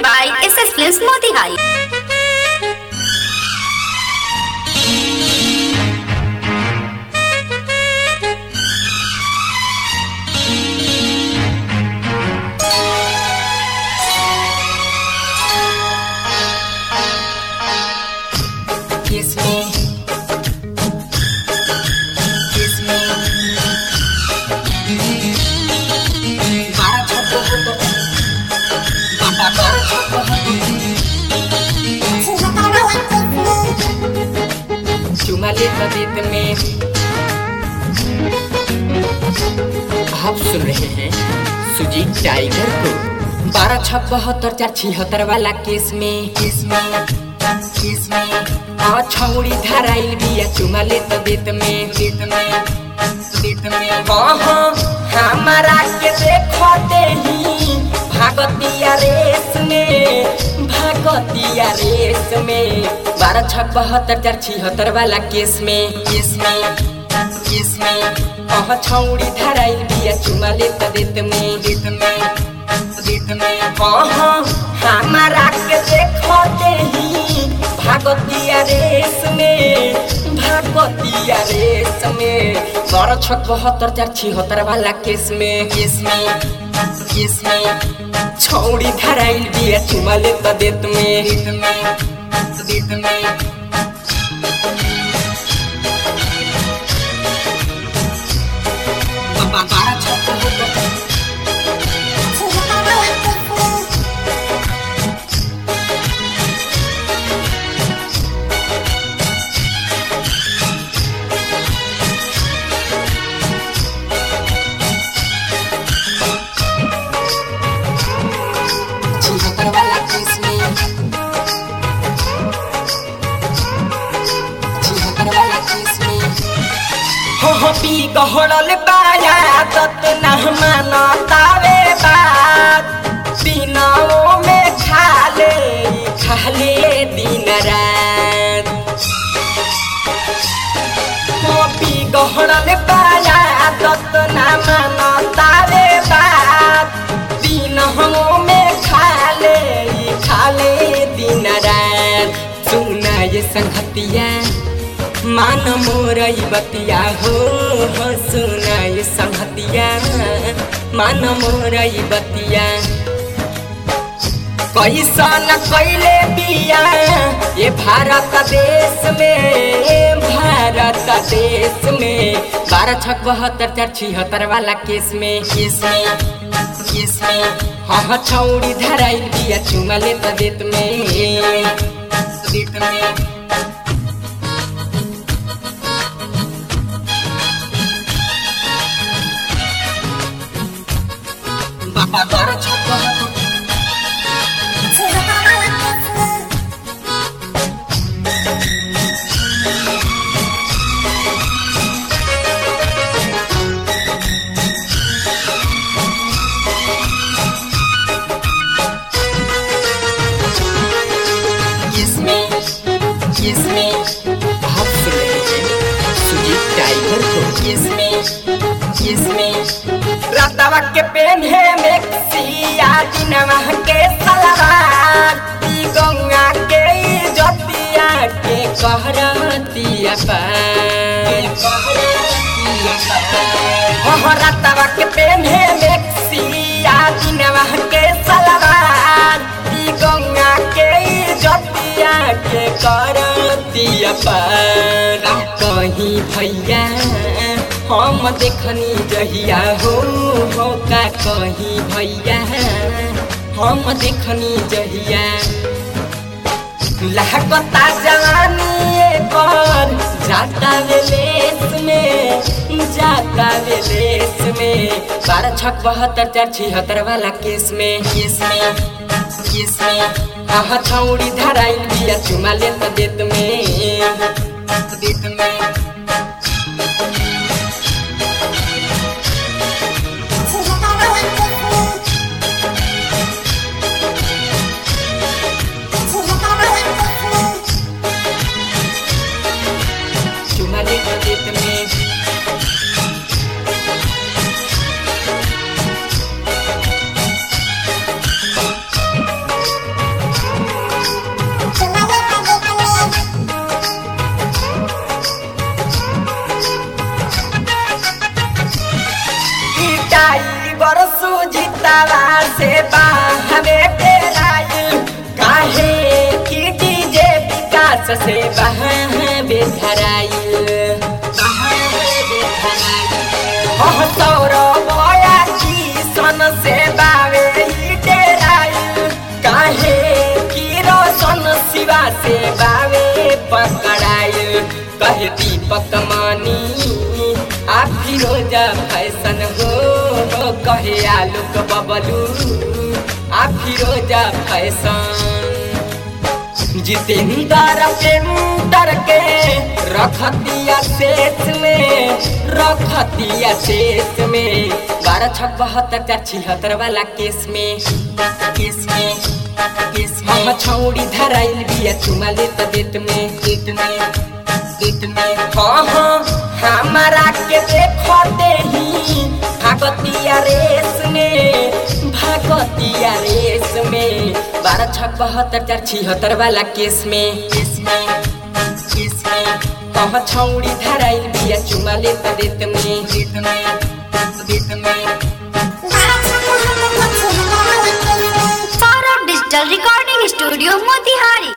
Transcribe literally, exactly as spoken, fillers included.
presented by S S Films Motihari. Kiss me, kiss me. बारह छप्पो होतो, बाबा बारह छप्पो होतो. चुमा लेता देत में आप सुन रहे हैं सुजीत टाइगर को. बारह छप्पो होतो चार छिहत्तर वाला केस में केस में केस में छौड़ी धराइल बिया चुमा लेता देत में देत में देत में हाँ हमारा के देखते ही भागतिया रेस में भागतिया रेस में बारह छप्पहत्तर चार छिहत्तर वाला केस में केस में केस में छौड़ी धराइल बिया चुमा लेता देत में देत में देत में हाँ हमारा के देखते ही भागतिया रेस में भागतिया रेस में बारह छक बहत्तर चार छिहत्तर वाला केस में केस में केस में छौड़ी धराइल बिया चुमा लेता देत में देत में देत में बाबा बारह छक बहत्तर पी गहड़ल बाया तत नहमा नतावे बात दिनों में खाले खाले दिन रात पी गहड़ल बाया तत नहमा नतावे बात दिनों में खाले खाले दिन रात. सुना ये संगतिया मान मोरई बतिया हो हो सुना ये संगतिया मान मोरई बतिया कैसा न कैले बिया ये भारत देश में भारत देश में बारह छक बहत्तर चार छिहत्तर वाला केस में केस में केस में हाँ छौड़ी धराइल बिया चुमा लेता देत में देत में बाबा बारह छप्पो होतो किसमें किसमें आप सुन रहे हैं सुजीत टाइगर को. किसमें किसमें रातवा के पेन्हे में सिया दिनवा के सलवार ती गंगा के जतिया के कहरतिया पार हाँ रातवा के पेन्हे में सिया दिनवा के सलवार ती गंगा के जतिया के कहरतिया पार. कहीं भैया हम देखनी जहिया हो हो का कहीं भैया हम देखनी जहिया लागता जवानी पर जाता विलेस में जाता विलेस में बारह छक बहत्तर चार छिहत्तर वाला केस में केस में केस में हाँ छौड़ी धराइल बिया चुमा लेता देत में देत में चुमा लेता देत में यारावा से बाहवे तेराइल काहे कि डीजे विकास से बाहवे धराइल बाहवे धराइल ओह सौरभ की सन से बावे ही तेराइल काहे कि रोशन शिवा से बावे पकड़ाइल कहे दीपक मानी आप फिरोजा फैशन हो कहे आलोक बबलू आप फिरोजा फैशन जितेंद्र पेंटर के रख दिया शेष में रख दिया शेष में बारह छः बहत्तर चार छिहत्तर वाला केस में केस में केस में हम छौड़ी धराइल बिया चुमा लेत देत में देत में देत में हाँ हाँ हमारा के देखते ही भागतिया रेस में भागतिया रेस में बारह छः बहत्तर चार छिहत्तर वाला केस में केस में केस में हम छौड़ी धराइल बिया चुमा लेत देत में देत में देत में डिजिटल रिकॉर्डिंग स्टूडियो मोतिहारी।